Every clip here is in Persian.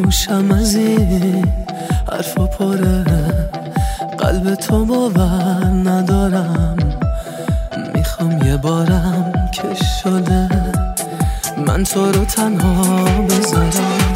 گوشم از این حرفا پره، قلب تو باور ندارم. میخوام یه بارم که شده من تو رو تنها بذارم.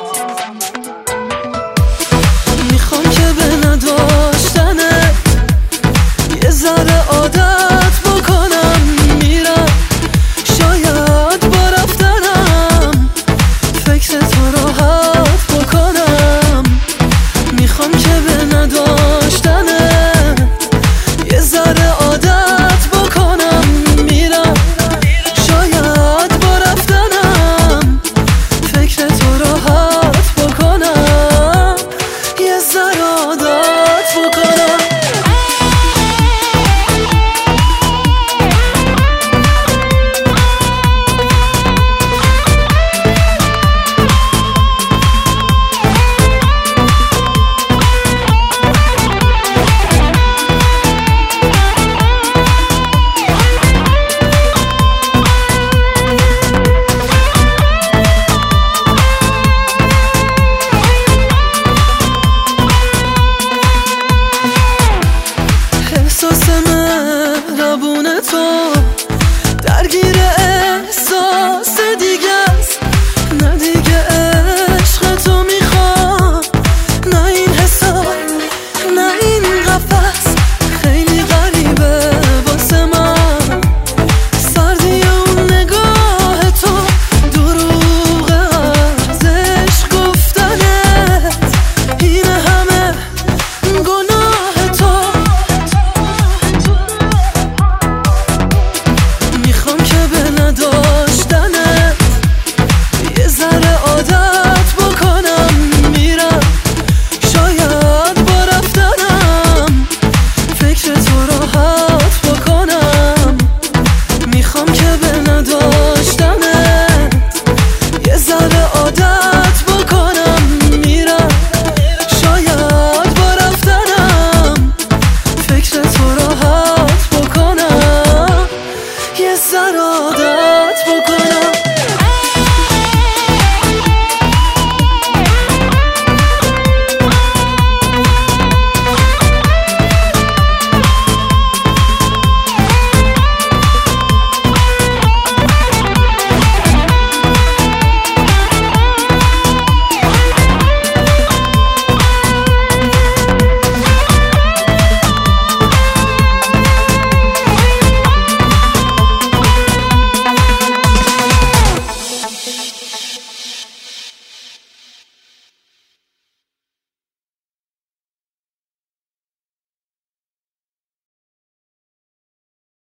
میخوام که به نداشتنه یه ذره عادت بکنم. میرم شاید با رفتنم فکر تو راحت بکنم. میخوام که به نداشتنه یه ذره عادت بکنم. میرم شاید با رفتنم فکر تو راحت بکنم. یه ذره عادت بکنم. احساس مهربون تو درگیر احساس دیگه است. نه دیگه عشق تو میخوام، نه این حساب، نه این قفس. خیلی غریبه واسه من سردی اون نگاه تو، دروغ از عشق گفتنت، این همه گناه تو. میخوام که به نداشتنت یه ذره عادت بکنم. میرم شاید با رفتنم فکر تو راحت بکنم. میخوام که به نداشتنت یه ذره عادت بکنم. میرم شاید با رفتنم فکر تو راحت بکنم. یه ذره عادت بکنم.